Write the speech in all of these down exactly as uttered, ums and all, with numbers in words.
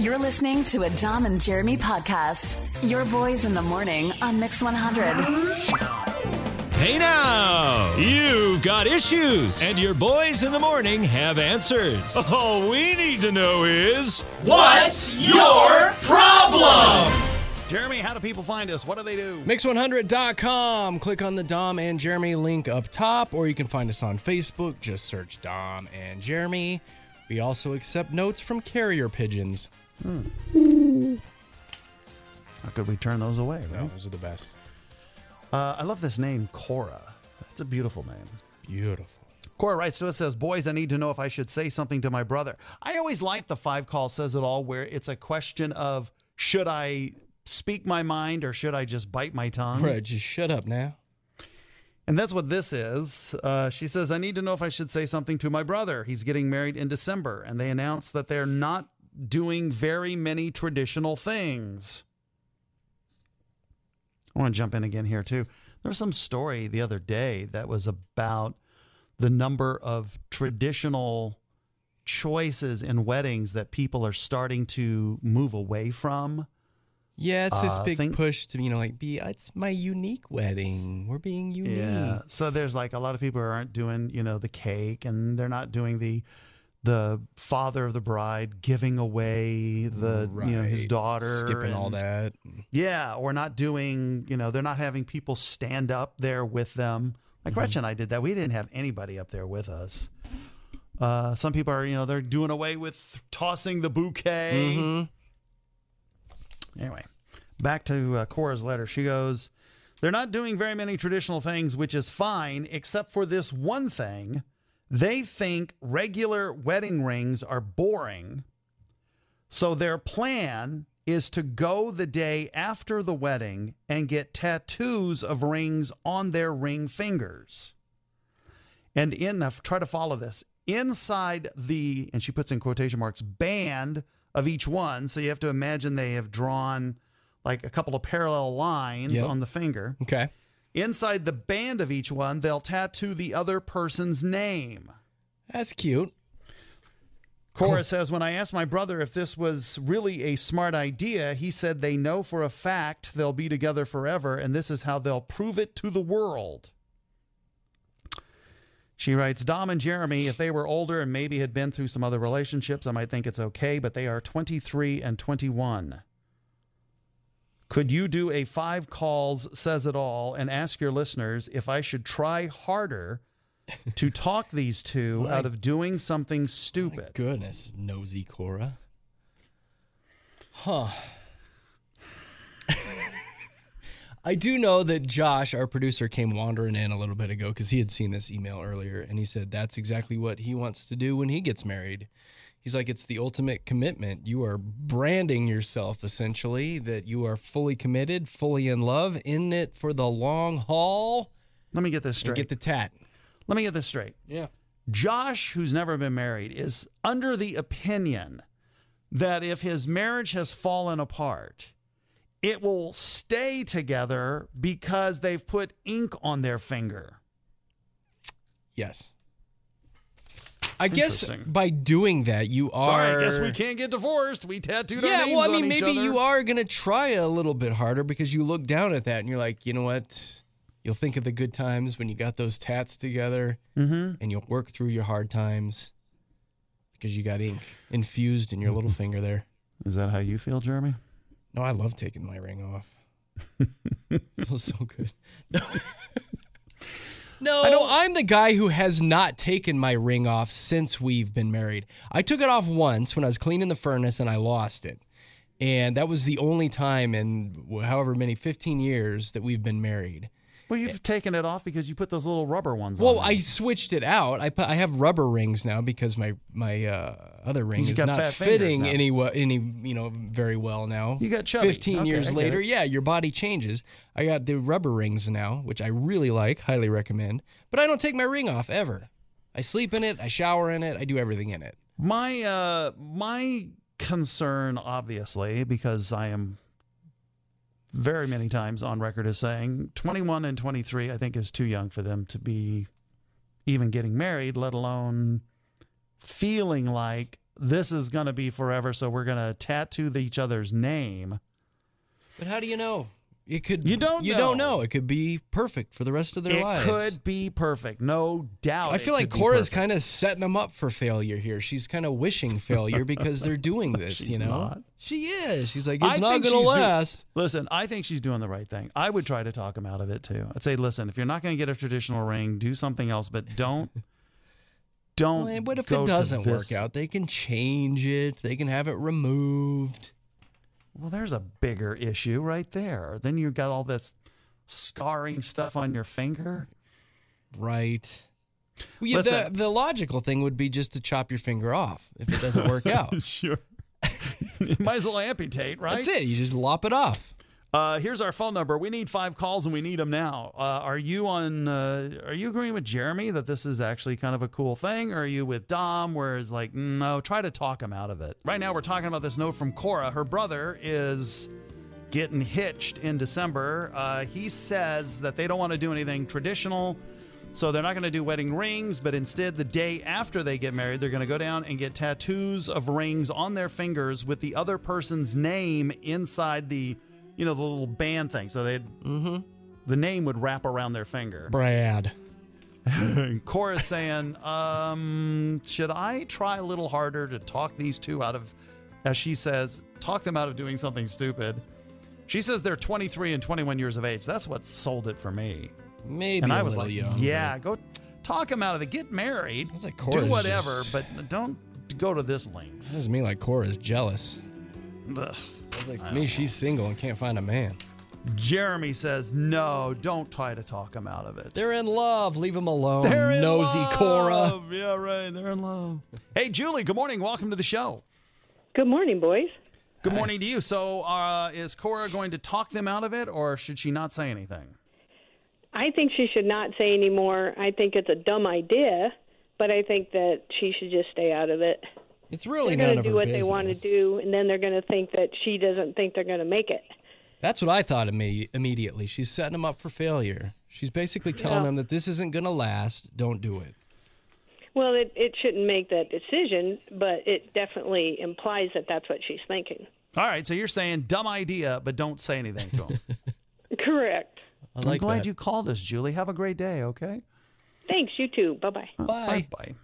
You're listening to a Dom and Jeremy podcast. Your boys in the morning on Mix one hundred. Hey now, you've got issues, and your boys in the morning have answers. All we need to know is, what's your problem? Jeremy, how do people find us? What do they do? Mix one hundred dot com. Click on the Dom and Jeremy link up top, or you can find us on Facebook. Just search Dom and Jeremy. We also accept notes from carrier pigeons. Hmm. How could we turn those away, right? No, those are the best. Uh, I love this name, Cora. That's a beautiful name. Beautiful. Cora writes to us, says, boys, I need to know if I should say something to my brother. I always like the five call says it all, where it's a question of, should I speak my mind or should I just bite my tongue? Right, just shut up now. And that's what this is. Uh, she says, I need to know if I should say something to my brother. He's getting married in December, and they announced that they're not doing very many traditional things. I want to jump in again here, too. There was some story the other day that was about the number of traditional choices in weddings that people are starting to move away from. Yeah, it's this Uh, big think- push to, you know, like, be, it's my unique wedding. We're being unique. Yeah. So there's like a lot of people who aren't doing, you know, the cake, and they're not doing the the father of the bride giving away the, Right. you know, his daughter. Skipping and- all that. Yeah. Or not doing, you know, they're not having people stand up there with them. Like Mm-hmm. Gretchen and I did that. We didn't have anybody up there with us. Uh, some people are, you know, they're doing away with tossing the bouquet. Mm-hmm. Anyway, back to uh, Cora's letter. She goes, they're not doing very many traditional things, which is fine, except for this one thing. They think regular wedding rings are boring. So their plan is to go the day after the wedding and get tattoos of rings on their ring fingers. And in, now try to follow this, inside the, and she puts in quotation marks, band of each one. So you have to imagine they have drawn like a couple of parallel lines Yep. on the finger. Okay. Inside the band of each one, they'll tattoo the other person's name. That's cute. Cora says, when I asked my brother if this was really a smart idea, he said they know for a fact they'll be together forever, and this is how they'll prove it to the world. She writes, Dom and Jeremy, if they were older and maybe had been through some other relationships, I might think it's okay, but they are twenty-three and twenty-one. Could you do a five calls says it all and ask your listeners if I should try harder to talk these two My- out of doing something My stupid? goodness, nosy Cora. Huh. I do know that Josh, our producer, came wandering in a little bit ago because he had seen this email earlier, and he said that's exactly what he wants to do when he gets married. He's like, it's the ultimate commitment. You are branding yourself, essentially, that you are fully committed, fully in love, in it for the long haul. Let me get this And straight. get the tat. Let me get this straight. Yeah. Josh, who's never been married, is under the opinion that if his marriage has fallen apart, it will stay together because they've put ink on their finger. Yes. I guess Interesting. by doing that, you are... Sorry, I guess we can't get divorced. We tattooed our Yeah, names well, I mean, on each maybe other. you are going to try a little bit harder because you look down at that and you're like, you know what? You'll think of the good times when you got those tats together, Mm-hmm. and you'll work through your hard times because you got ink infused in your little finger there. Is that how you feel, Jeremy? No, I love taking my ring off. It feels so good. No, I'm the guy who has not taken my ring off since we've been married. I took it off once when I was cleaning the furnace and I lost it. And that was the only time in however many, fifteen years that we've been married. Well, you've taken it off because you put those little rubber ones Well, on. I switched it out. I put, I have rubber rings now because my my uh, other ring You've is got not fat fingers fitting now. any wa- any you know very well now. You got chubby. Fifteen Okay, years I get later, it. yeah, your body changes. I got the rubber rings now, which I really like, highly recommend. But I don't take my ring off ever. I sleep in it. I shower in it. I do everything in it. My uh, my concern, obviously, because I am very many times on record as saying twenty-one and twenty-three, I think, is too young for them to be even getting married, let alone feeling like this is going to be forever, so we're going to tattoo the, each other's name. But how do you know? It could. You don't You know. don't know. It could be perfect for the rest of their It lives. could be perfect, no doubt. I feel it like could be Cora's perfect. kind of setting them up for failure here. She's kind of wishing failure because they're doing this, She's you know? not. She is. She's like, I it's not think going to she's do- last. Listen, I think she's doing the right thing. I would try to talk him out of it too. I'd say, listen, if you're not going to get a traditional ring, do something else, but don't, don't. Well, what if go it to doesn't work this- out? They can change it. They can have it removed. Well, there's a bigger issue right there. Then you got all this scarring stuff on your finger. Right. Well, yeah, the, Listen. the logical thing would be just to chop your finger off if it doesn't work out. Sure. You might as well amputate, right? That's it. You just lop it off. Uh, here's our phone number. We need five calls, and we need them now. Uh, are you on? Uh, are you agreeing with Jeremy that this is actually kind of a cool thing, or are you with Dom, where it's like, no, try to talk him out of it? Right now, we're talking about this note from Cora. Her brother is getting hitched in December. Uh, he says that they don't want to do anything traditional, so they're not going to do wedding rings, but instead, the day after they get married, they're going to go down and get tattoos of rings on their fingers with the other person's name inside the, you know, the little band thing. So they, Mm-hmm. the name would wrap around their finger. Brad. And Cora's saying, um, should I try a little harder to talk these two out of, as she says, talk them out of doing something stupid? She says they're twenty-three and twenty-one years of age. That's what sold it for me. Maybe And a I was little like, young. yeah, go talk them out of it. Get married. It's like Do Cora's whatever, just- but don't go to this length. That doesn't mean like Cora's jealous. Ugh. Like, to me, she's single and can't find a man. Jeremy says, no, don't try to talk him out of it. They're in love. Leave them alone. They're in Nosy love. Cora. Yeah, right. They're in love. Hey, Julie, good morning. Welcome to the show. Good morning, boys. Good morning to you. So uh, is Cora going to talk them out of it, or should she not say anything? I think she should not say any more. I think it's a dumb idea, but I think that she should just stay out of it. It's really They're none going of to her do what business. they want to do, and then they're going to think that she doesn't think they're going to make it. That's what I thought imme- immediately. She's setting them up for failure. She's basically telling Yeah. them that this isn't going to last. Don't do it. Well, it, it shouldn't make that decision, but it definitely implies that that's what she's thinking. All right, so you're saying dumb idea, but don't say anything to him. Correct. I like I'm glad that. you called us, Julie. Have a great day, okay? Thanks, you too. Bye-bye. Bye. Bye-bye.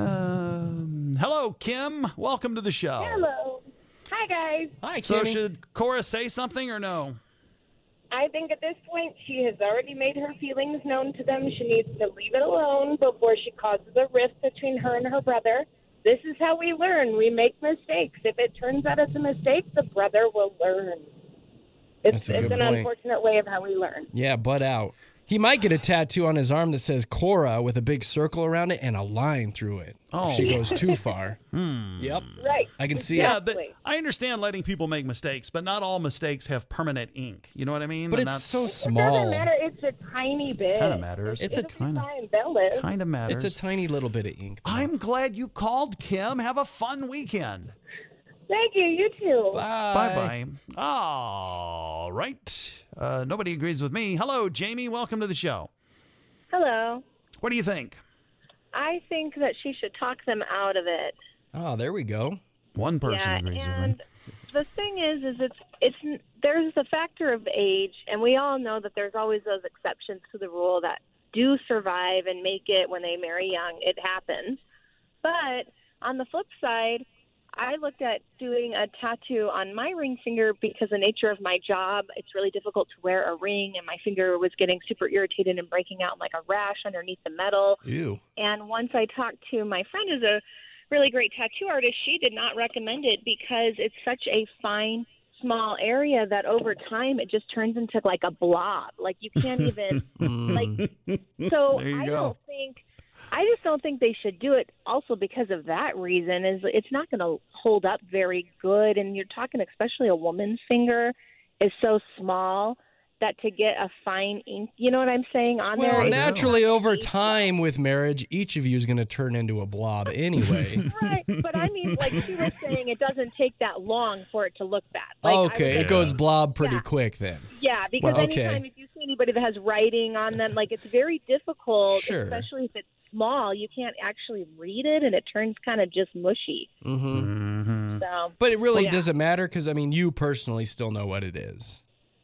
Um, hello, Kim. Welcome to the show. Hello. Hi, guys. Hi, So Kimmy. should Cora say something or no? I think at this point she has already made her feelings known to them. She needs to leave it alone before she causes a rift between her and her brother. This is how we learn. We make mistakes. If it turns out it's a mistake, the brother will learn. It's, That's a it's good an point. unfortunate way of how we learn. Yeah, butt out. He might get a tattoo on his arm that says Cora with a big circle around it and a line through it. Oh. If she goes too far. Hmm. Yep. Right. I can see Yeah, it. but I understand letting people make mistakes, but not all mistakes have permanent ink. You know what I mean? But And it's that's so It doesn't small. matter. It's a tiny bit. kind of matters. It's a It'll be kind of fine. They'll live. kind of matters. It's a tiny little bit of ink. though. I'm glad you called, Kim. Have a fun weekend. Thank you. You too. Bye. Bye bye. All right. Uh, nobody agrees with me. Hello, Jamie. Welcome to the show. Hello. What do you think? I think that she should talk them out of it. Oh, there we go. One person yeah, agrees with me. and the thing is, is it's it's there's the factor of age, and we all know that there's always those exceptions to the rule that do survive and make it when they marry young. It happens. But on the flip side, I looked at doing a tattoo on my ring finger because the nature of my job, it's really difficult to wear a ring, and my finger was getting super irritated and breaking out like a rash underneath the metal. Ew. And once I talked to my friend who's a really great tattoo artist, she did not recommend it because it's such a fine, small area that over time it just turns into like a blob. Like you can't even, like, so There you I go. don't think, I just don't think they should do it also because of that reason. Is it's not going to hold up very good. And you're talking, especially a woman's finger is so small that to get a fine ink, you know what I'm saying, on there? Well, it's naturally, not over easy. time with marriage, each of you is going to turn into a blob anyway. Right, but I mean, like she was saying, it doesn't take that long for it to look bad. Like, I okay, was- it goes blob pretty Yeah. quick then. Yeah, because Well, okay. anytime if you see anybody that has writing on them, like it's very difficult, Sure. especially if it's small, you can't actually read it, and it turns kind of just mushy. Mm-hmm. Mm-hmm. So, But it really yeah. doesn't matter because, I mean, you personally still know what it is.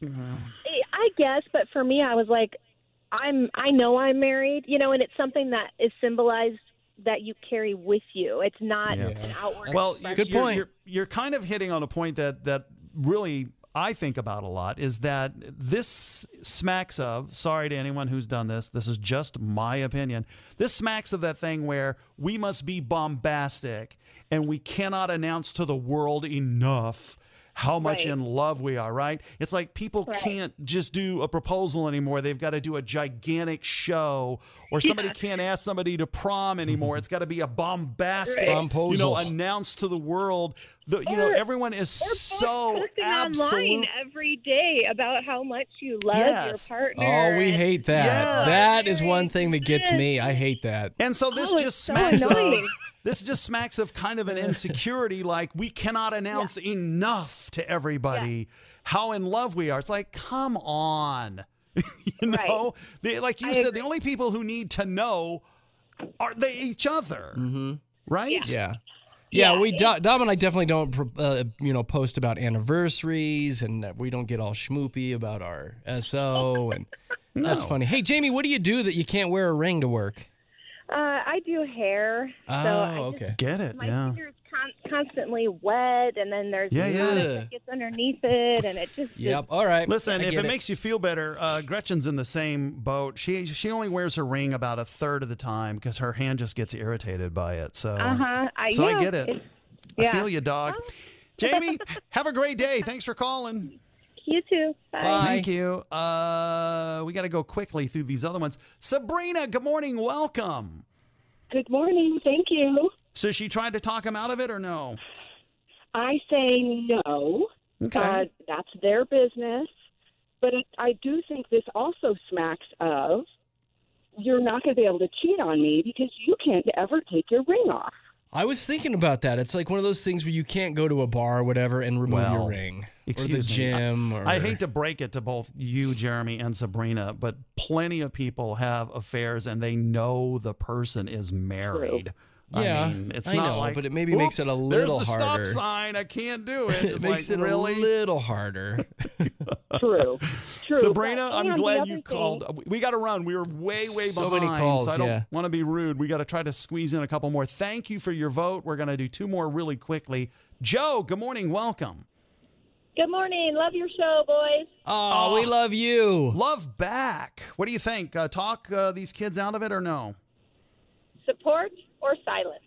I guess, but for me, I was like, I'm, I know I'm married, you know, and it's something that is symbolized that you carry with you. It's not Yeah. an outward. Well, expression. Good you're, point. You're, you're kind of hitting on a point that that really I think about a lot is that this smacks of, sorry to anyone who's done this, this is just my opinion. This smacks of that thing where we must be bombastic and we cannot announce to the world enough how much Right. in love we are, right? It's like people Right. can't just do a proposal anymore. They've got to do a gigantic show, or somebody Yeah. can't ask somebody to prom anymore. It's got to be a bombastic, Right. Promposal. you know, announce to the world. The, you know, Or- everyone is Or so posting absolute. online every day about how much you love Yes. your partner. Oh, we and- hate that. Yes. That is one thing that gets me. I hate that. And so this Oh, it's just so smacks annoying. of this just smacks of kind of an insecurity, like we cannot announce enough to everybody how in love we are. It's like, come on. you know? The, like you I said, agree. the only people who need to know are they each other. Mm-hmm. Right? Yeah. Yeah, Yeah, we it- Do- Dom and I definitely don't, uh, you know, post about anniversaries, and that we don't get all schmoopy about our S O, and that's No. funny. Hey, Jamie, what do you do that you can't wear a ring to work? Uh, I do hair. Oh, so I just, okay. Get it. my Yeah. finger's con- constantly wet, and then there's Yeah, yeah. product that gets underneath it, and it just Yep. All right. Listen, I if get it, makes you feel better, uh, Gretchen's in the same boat. She she only wears her ring about a third of the time because her hand just gets irritated by it. So, Uh huh. I, so yeah, I get it. it's- I yeah. feel you, dog. Jamie, have a great day. Thanks for calling. You too. Bye. Bye. Thank you. Uh, we got to go quickly through these other ones. Sabrina, good morning. Welcome. Good morning. Thank you. So she tried to talk him out of it or no? I say no. Okay. Uh, that's their business. But it, I do think this also smacks of you're not going to be able to cheat on me because you can't ever take your ring off. I was thinking about that. It's like one of those things where you can't go to a bar or whatever and remove Well, your ring. Excuse or the me. gym. I, or... I hate to break it to both you, Jeremy, and Sabrina, but plenty of people have affairs and they know the person is married. Yeah, I mean, it's I not know, like, but it maybe makes "Oops, it a little there's the harder." stop sign. I can't do it. It It's makes like, it really? a little harder. True. True. Sabrina, But- I'm and the glad other you thing- called. We got to run. We were way, way So behind, many calls, so I don't yeah. want to be rude. We got to try to squeeze in a couple more. Thank you for your vote. We're going to do two more really quickly. Joe, good morning. Welcome. Good morning. Love your show, boys. Oh, we love you. Love back. What do you think? Uh, talk uh, these kids out of it or no? Support or silence?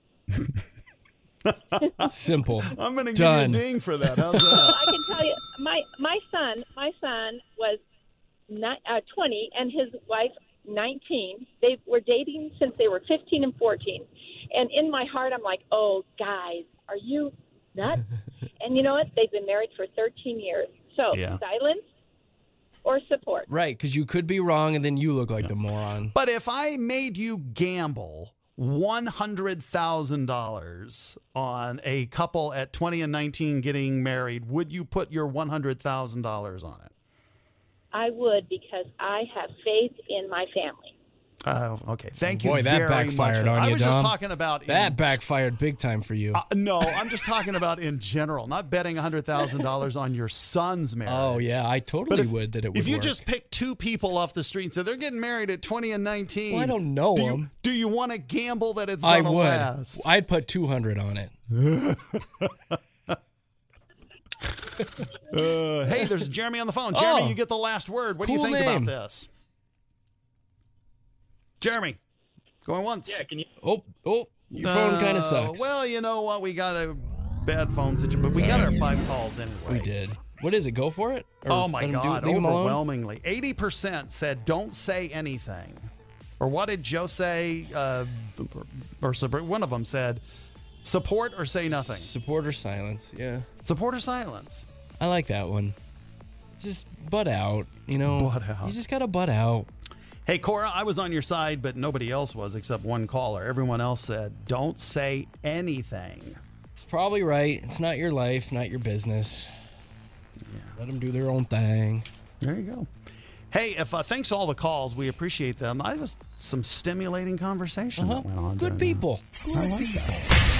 Simple. I'm going to give Done. you a ding for that. How's So that? I can tell you, my my son, my son was ni- uh, twenty, and his wife nineteen. They were dating since they were fifteen and fourteen. And in my heart, I'm like, oh, guys, are you nuts? And you know what? They've been married for thirteen years. So Yeah. silence or support. Right, because you could be wrong and then you look like the moron. But if I made you gamble one hundred thousand dollars on a couple at twenty and nineteen getting married, would you put your one hundred thousand dollars on it? I would, because I have faith in my family. Oh, okay. Thank you Boy, that very much. backfired for that. on I you, was just Dom. talking about That in, backfired big time for you. Uh, no, I'm just talking about in general, not betting one hundred thousand dollars on your son's marriage. Oh, yeah, I But totally if, would that it would if you work. just pick two people off the street and say they're getting married at twenty and nineteen, Well, I don't know do you, them. do you want to gamble that it's I going to would. last? I'd put two hundred on it. Uh, hey, there's Jeremy on the phone. Jeremy, Oh. you get the last word. What do you Cool think name. about this? Jeremy, going once. Yeah, can you? Oh, oh, your phone kind of Uh, sucks. Well, you know what? We got a bad phone situation, but we got our five calls anyway. we did. What is it? Go for it? Or Oh my let 'em do it, God! leave 'em alone? Overwhelmingly, eighty percent said don't say anything. Or what did Joe say? Uh, or Sabri- one of them said support or say nothing. Support or silence? Yeah, Support or silence. I like that one. Just butt out, you know. Butt out. You just gotta butt out. Hey, Cora, I was on your side, but nobody else was except one caller. Everyone else said don't say anything. Probably right. It's not your life, not your business. Yeah. Let them do their own thing. There you go. Hey, if uh, thanks to all the calls, we appreciate them. I was some stimulating conversation Uh-huh. that went on. Good during people. that. Good I like people. that.